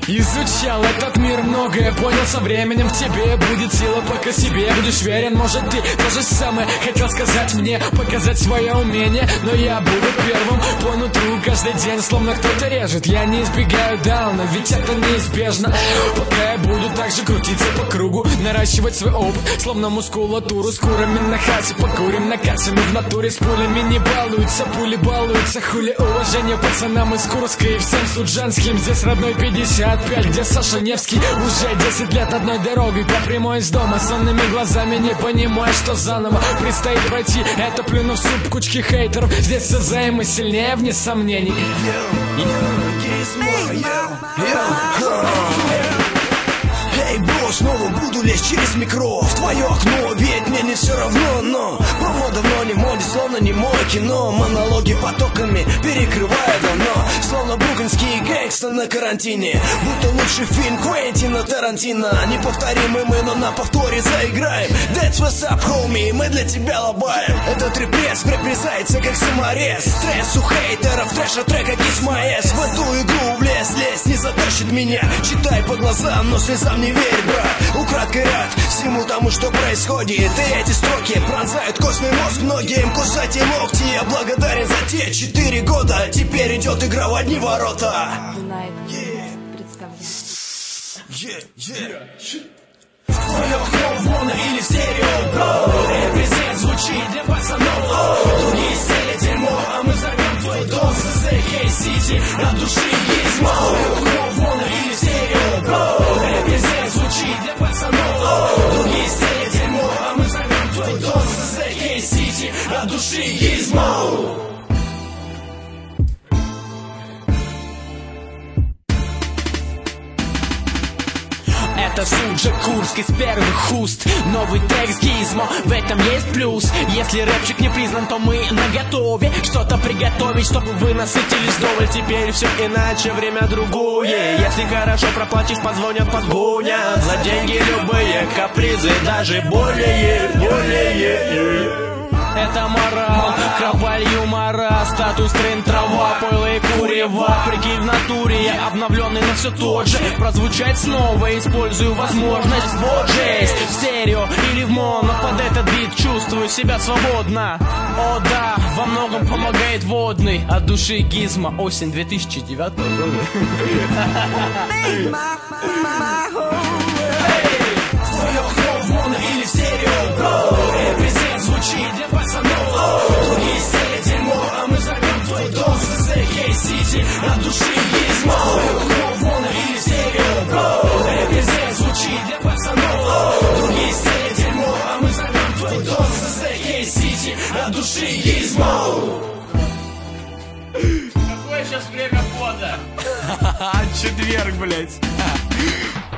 Изучал этот мир, многое понял со временем. В тебе будет сила, пока себе будешь верен. Может, ты то же самое хотел сказать мне, показать свое умение, но я буду первым по нутру каждый день, словно кто-то режет. Я не избегаю дауна, ведь это неизбежно. Пока я буду так же крутиться по кругу, наращивать свой опыт, словно мускулатуру. С курами на хате, покурим, накачаны в натуре. С пулями не балуются, пули балуются. Хули уважение пацанам из Курска и всем суджанским. Здесь родной 55, где Саша Невский. Уже 10 лет одной дорогой по прямой из дома. Сонными глазами не понимаю, что заново предстоит пройти. Это плюну в суп кучки хейтеров. Здесь все взаимно сильнее, вне сомнений. Эй, бро, снова буду лезть через микро в твое окно, ведь мне не все равно, но промо давно не в моде, словно не мое кино. Монологи потоками перекрывают давно, словно бруклинские гэнгстеры на карантине. Будто лучший фильм Квентина Тарантино. Неповторимый мы, но на повторе заиграем. That's what's up, homie, мы для тебя лобаем. Этот репресс припрезается как саморез. Стресс у хейтеров, трэша трека Kiss My Ass. В эту игру влез, лезть не затащит меня. Читай по глазам, но слезам не верь, брат. Украдкой рад всему тому, что происходит. И эти строки пронзают костный мозг. Многим кусать и локти. Я благодарен за те 4 года. Теперь идет игра в одни ворота. В твое окно, в моно или в стерео, бро. Репрезент звучит для пацанов. Другие стели дерьмо, а мы взорвем твой дом. Сити, от души гизмо. В твое окно, в моно или в стерео, бро. Репрезент звучит для пацанов. Другие стели дерьмо, а мы взорвем твой дом. Сити, от души гизмо. Это Суджа Курск из первых уст. Новый трек с Гизмо, в этом есть плюс. Если рэпчик не признан, то мы наготове что-то приготовить, чтобы вы насытились вдоволь. Теперь все иначе, время другое. Если хорошо проплатишь, позвонят, подгонят. За деньги любые капризы, даже более. Это морал, кроваль юмора, статус трен, трава, пойло и курева. Прикинь в натуре, я обновленный, но все тот же. Прозвучать снова, использую возможность. Вот жесть, в стерео или в моно, под этот бит чувствую себя свободно. О да, во многом помогает водный. От души Гизмо, осень 2009 года. Твое окно в моно или в стерео, бро. Репрезент звучит для пацанов. Другие стели дерьмо, а мы взорвем твой дом. Сити, от души гизмо. Твое окно в моно или в стерео, бро. Репрезент звучит для пацанов. Другие стели дерьмо, а мы взорвем твой дом. Сити, от души гизмо. Какое сейчас время года? Четверг, блять.